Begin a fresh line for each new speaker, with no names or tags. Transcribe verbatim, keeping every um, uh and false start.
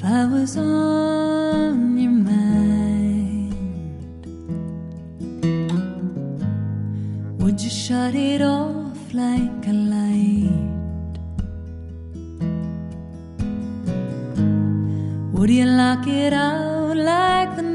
I was on your mind, would you shut it off like a light? Would you lock it out like the